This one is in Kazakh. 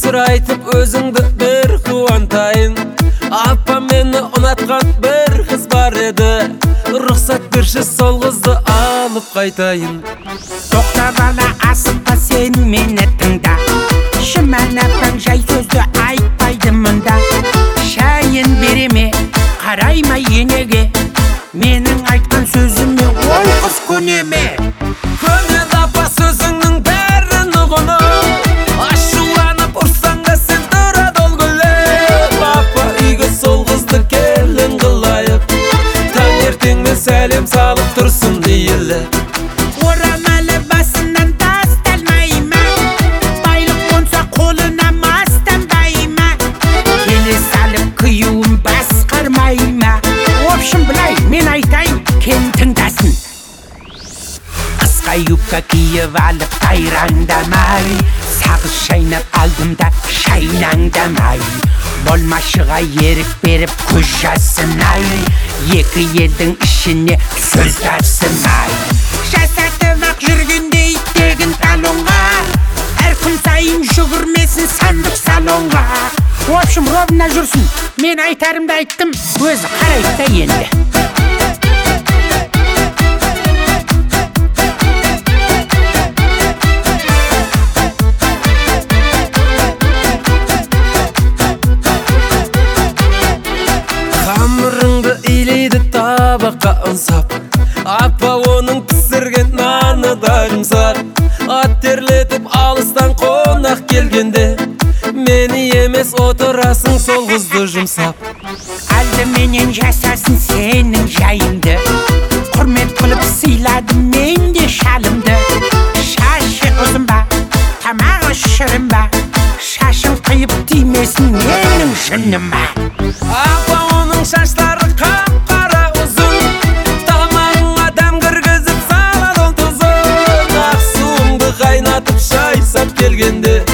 айтып өзіңді бір қуантайын. Апа мені ұнатқан бір қыз бар еді, рұқсат берші сол қызды алып қайтайын. Тоқта бала, асықпа сен мені тыңда. Шыман апаң жай сөзді айтпайды мұнда. Шайын береме, қарайма енеге, менің айтқан сөзіме ол қыз көнеме. Көнеді апа сөзіңнің бәрін ұғыны, ашуланып ұрсаң да сен тұрады ол күліп. Апа үйге сол қызды келін қылайық, таңертеңмен сәлем салып тұрсын дейлі. Орамалы басынан тасталмайма, байлық қонса қолына мастанбайма, келе салып күйеуін басқармайма. В общем, былай, мен айтайын, кен тыңдасын. Қысқа юбка киіп алып қайраңдамай, сағыз шайнап алдым да шайнаңдамай, болмашыға ерік беріп көз жасымай, екі елдің ішіне сөз тасымай. Жасатып ақ жүргендей тегін талонға, әр күн сайын жүгірмесін сандық салонға. В общем, ровно жүрсін, мен айтарымды айттым, өзі қарайды да енді. Қамырыңды илейді табаққа ұнсап, апа оның пісірген наны да жұмсар. Ат терлетіп алыстан қонақ келгенде, мені емес отырасың сол қызды жұмсап. Алдыменен жасасын сенің жайыңды, құрмет қылып сыйладым мен де шалымды. Шашы ұзын ба, тамағы шырын ба, шашын қиып тимесін менің жыным ба. Апа оның шаштары қап-қара ұзын, тамағың адам кіргізіп салады ол тұзын. Ақ суыңды қайнатып шай сап келгенде,